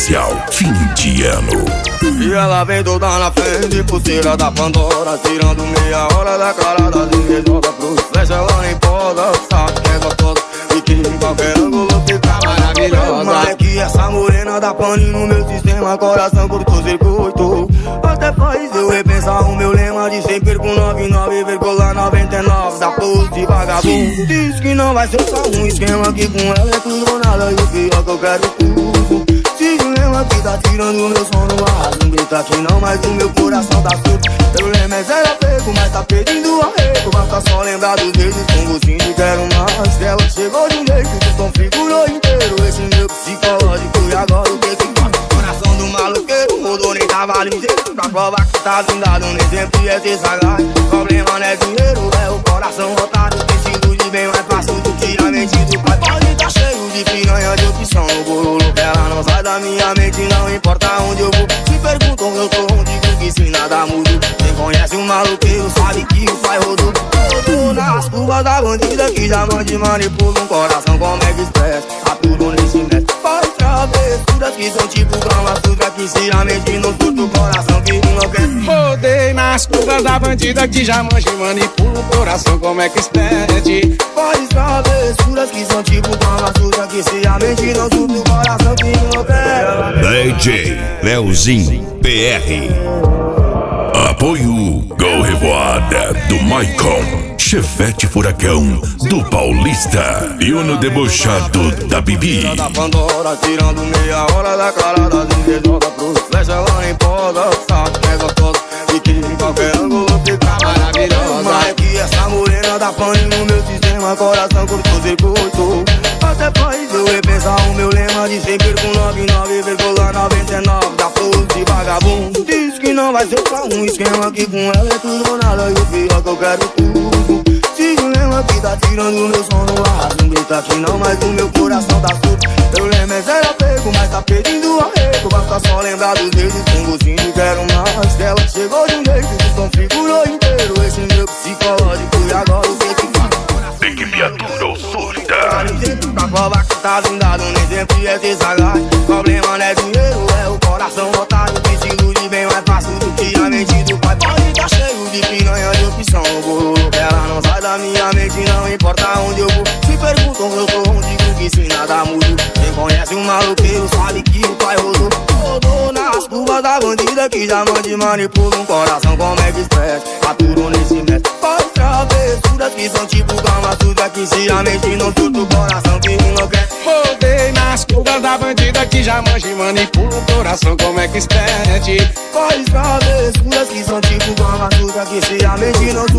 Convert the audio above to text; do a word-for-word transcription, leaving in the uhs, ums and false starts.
especial fim de ano. E ela vem toda na frente, pulseira da Pandora, tirando meia hora da cara das invejosas pros flecha, ela nem poda, sabe que é gostosa e que em qualquer ângulo fica maravilhosa. Mas é que essa morena dá pane no meu sistema, coração curto-circuito. Até faz eu repensar o meu lema de sempre com noventa e nove vírgula noventa e nove da pose de vagabundo. Diz que não vai ser só um esquema, que com ela é tudo ou nada, e o pior que eu quero tudo. Se o lema que tá tirando o meu sono, ah, não grita aqui não, mas o meu coração tá surdo. Meu lema é zero apego, mas tá pedindo arrego. Basta só lembrar dos dedos com gostinho de quero mais. Ela chegou de um jeito que configurou inteiro esse meu psicológico. E agora o que que faz? Coração do maluqueiro, mudou nem tava ligeiro. Pra provar que tá zindado, nem sempre é ser sagaz. Problema não é dinheiro, é o coração otário. Tecido de bem mais fácil do que a mente do pai. Pode tá cheio de piranha de opção no bololo. Ela não sai da minha mente, não importa onde eu vou. Se perguntam eu tô onde, digo que se nada mudou. Quem conhece um maluqueiro sabe que o pai rodou. Rodou nas curvas da bandida que já mande manipula um coração como é que expressa. Tá tudo nesse mestre. Faz travessuras que são tipo grama suja, que se a mente não surta o coração que enlouquece. Rodei nas curvas da bandida que já manja e manipula o coração como é que expede. Faz travessuras que são tipo grama suja, que se a mente não surta o coração que enlouquece. D J Leozinho P R. Apoio Go Revoada do Maicon, Chevette Furacão do Paulista e o no debochado da Bibi. Da Pandora, tirando meia hora da cara das invejosas pros flecha, ela nem poda, sabe que é gostosa e que em qualquer ângulo fica maravilhosa. Mas é que essa morena dá pane no meu sistema, coração curto-circuito. Até faz eu repensar o meu lema de sempre com noventa e nove vírgula noventa e nove da pose de vagabundo. Diz que não vai ser só um esquema, que com ela é tudo ou nada, e o pior que eu quero tudo. Se o lema que tá tirando o meu sono, ah, não grita aqui não, mas o meu coração tá surdo. Meu lema é zero apego, mas tá pedindo arrego. Basta só lembrar dos dedos com gostinho de quero mais. Ela chegou de um jeito que configurou inteiro esse meu psicológico. E agora o que que faz? Tem que me aturou surda. Pra provar que tá zindado, nem sempre é ser sagaz. Problema não é dinheiro, é o coração otário. Tecido de bem mais fácil do que a mente do pai. Pode tá cheio de piranha de opção no bololo. Ela não sai da minha mente, não importa onde eu vou. Se perguntam eu tô onde, digo que se nada mudou. Quem conhece um maluqueiro sabe que o pai rodou. Rodou nas curvas da bandida que já mande manipula um coração como é que expressa. Tá tudo nesse mestre. Faz travessuras que são tipo grama suja, que se a mente não surta o coração que enlouquece. Rodei nas curvas da bandida que já manja e manipula o coração como é que expede. Faz travessuras que são tipo grama suja, que se a mente não